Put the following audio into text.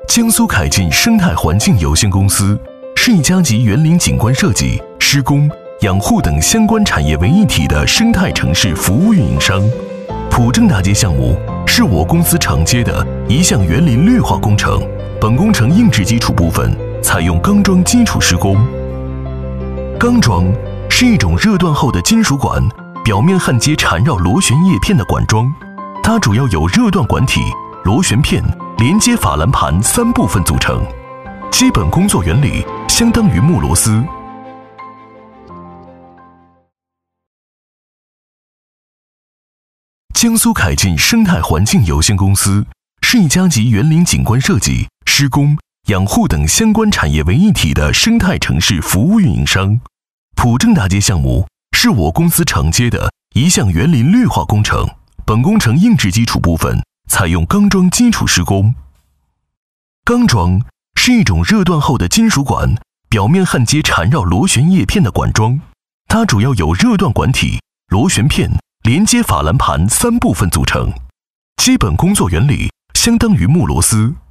江苏凯进生态环境有限公司是一家集园林景观设计、施工、养护等相关产业为一体的生态城市服务运营商。普正大街项目是我公司承接的一项园林绿化工程，本工程硬质基础部分采用钢桩基础施工。钢桩是一种热锻后的金属管，表面焊接缠绕螺旋叶片的管桩，它主要由热锻管体、螺旋片、连接法兰盘3部分组成。基本工作原理相当于木螺丝。江苏凯进生态环境有限公司是一家集园林景观设计、施工、养护等相关产业为一体的生态城市服务运营商。普正大街项目是我公司承接的一项园林绿化工程，本工程硬质基础部分采用钢桩基础施工。钢桩是一种热锻后的金属管，表面焊接缠绕螺旋叶片的管桩，它主要由热锻管体、螺旋片、连接法兰盘3部分组成。基本工作原理相当于木螺丝。